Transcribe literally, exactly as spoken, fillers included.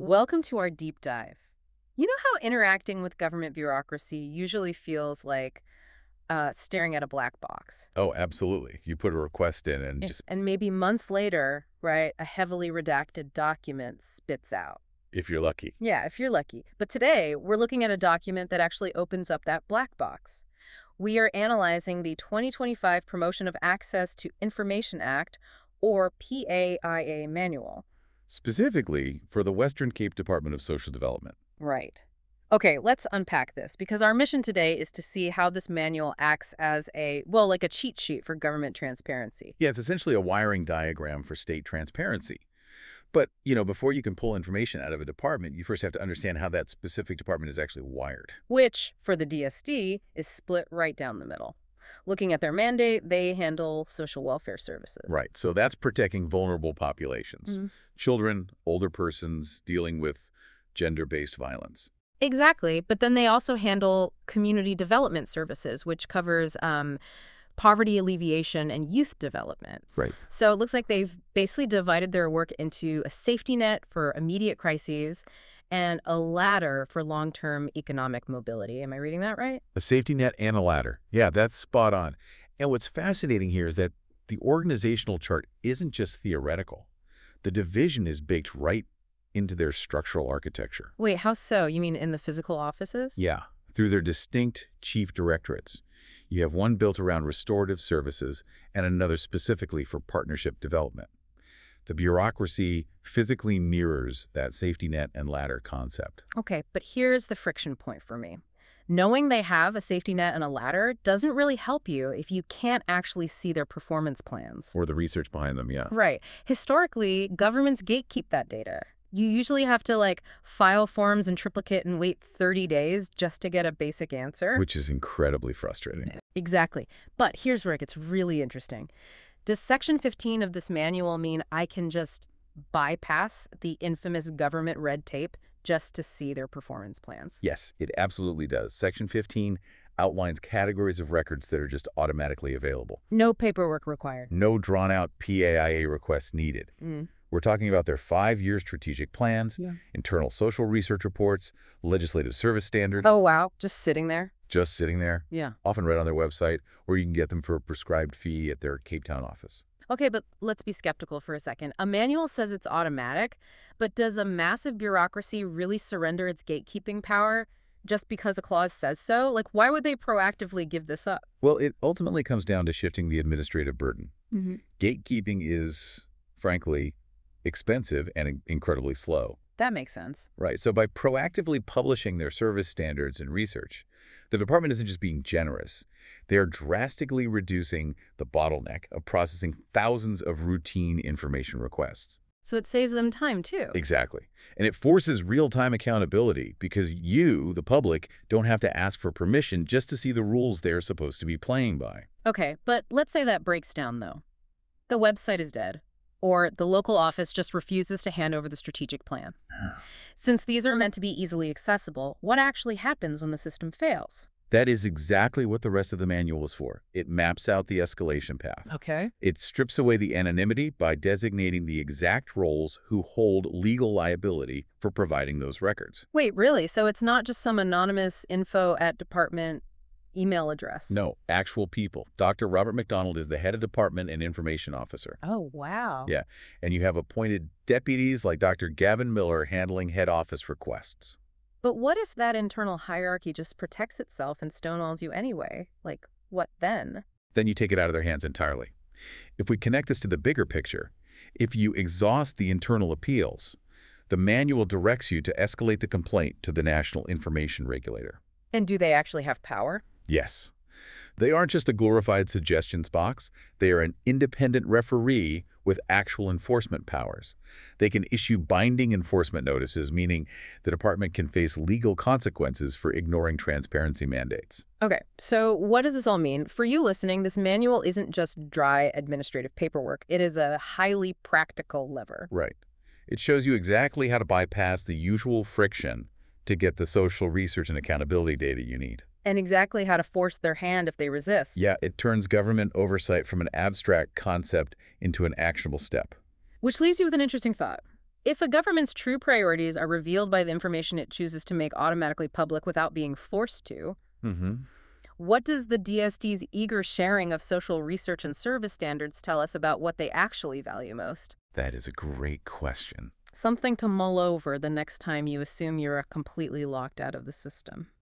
Welcome to our deep dive. You know how interacting with government bureaucracy usually feels like uh, staring at a black box? Oh, absolutely. You put a request in and Yeah. just, And maybe months later, right, a heavily redacted document spits out. if you're lucky. Yeah, if you're lucky. But today, we're looking at a document that actually opens up that black box. We are analyzing the twenty twenty-five Promotion of Access to Information Act, or P A I A manual. Specifically for the Western Cape Department of Social Development. Right. Okay, let's unpack this, because our mission today is to see how this manual acts as a, well, like a cheat sheet for government transparency. Yeah, it's essentially a wiring diagram for state transparency. But, you know, before you can pull information out of a department, you first have to understand how that specific department is actually wired. Which, for the D S D, is split right down the middle. Looking at their mandate, they handle social welfare services. Right. So that's protecting vulnerable populations. Mhm. Children, older persons dealing with gender-based violence. Exactly, but then they also handle community development services, which covers um, poverty alleviation and youth development. Right. So it looks like they've basically divided their work into a safety net for immediate crises and a ladder for long-term economic mobility. Am I reading that right? A safety net and a ladder. Yeah, that's spot on. And what's fascinating here is that the organizational chart isn't just theoretical. The division is baked right into their structural architecture. Wait, how so? You mean in the physical offices? Yeah, through their distinct chief directorates. You have one built around restorative services and another specifically for partnership development. The bureaucracy physically mirrors that safety net and ladder concept. Okay, but here's the friction point for me. Knowing they have a safety net and a ladder doesn't really help you if you can't actually see their performance plans. Or the research behind them, yeah. Right. Historically, governments gatekeep that data. You usually have to, like, file forms in triplicate and wait thirty days just to get a basic answer. Which is incredibly frustrating. Exactly. But here's where it gets really interesting. Does Section fifteen of this manual mean I can just bypass the infamous government red tape just to see their performance plans? Yes, it absolutely does. Section fifteen outlines categories of records that are just automatically available. No paperwork required. No drawn-out P A I A requests needed. Mm. We're talking about their five-year strategic plans, Yeah. internal social research reports, legislative service standards, Oh, wow. Just sitting there? just sitting there, Yeah. often right on their website, or you can get them for a prescribed fee at their Cape Town office. Okay, but let's be skeptical for a second. A manual says it's automatic, but does a massive bureaucracy really surrender its gatekeeping power just because a clause says so? Like, why would they proactively give this up? Well, it ultimately comes down to shifting the administrative burden. Mm-hmm. Gatekeeping is, frankly, expensive and in- incredibly slow. That makes sense. Right. So by proactively publishing their service standards and research, the department isn't just being generous. They are drastically reducing the bottleneck of processing thousands of routine information requests. So it saves them time, too. Exactly. And it forces real-time accountability because you, the public, don't have to ask for permission just to see the rules they're supposed to be playing by. Okay, but let's say that breaks down, though. The website is dead, or the local office just refuses to hand over the strategic plan. Since these are meant to be easily accessible, what actually happens when the system fails? That is exactly what the rest of the manual is for. It maps out the escalation path. Okay. It strips away the anonymity by designating the exact roles who hold legal liability for providing those records. Wait, really? So it's not just some anonymous info at department email address? No, actual people. Doctor Robert McDonald is the head of department and information officer. Oh, wow. Yeah, and you have appointed deputies like Doctor Gavin Miller handling head office requests. But what if that internal hierarchy just protects itself and stonewalls you anyway? Like, what then? Then you take it out of their hands entirely. If we connect this to the bigger picture, if you exhaust the internal appeals, the manual directs you to escalate the complaint to the National Information Regulator. And do they actually have power? Yes. They aren't just a glorified suggestions box. They are an independent referee with actual enforcement powers. They can issue binding enforcement notices, meaning the department can face legal consequences for ignoring transparency mandates. Okay, so what does this all mean? For you listening, this manual isn't just dry administrative paperwork. It is a highly practical lever. Right. It shows you exactly how to bypass the usual friction to get the social research and accountability data you need. And exactly how to force their hand if they resist. Yeah, it turns government oversight from an abstract concept into an actionable step. Which leaves you with an interesting thought. If a government's true priorities are revealed by the information it chooses to make automatically public without being forced to, Mm-hmm. what does the D S D's eager sharing of social research and service standards tell us about what they actually value most? That is a great question. Something to mull over the next time you assume you're completely locked out of the system.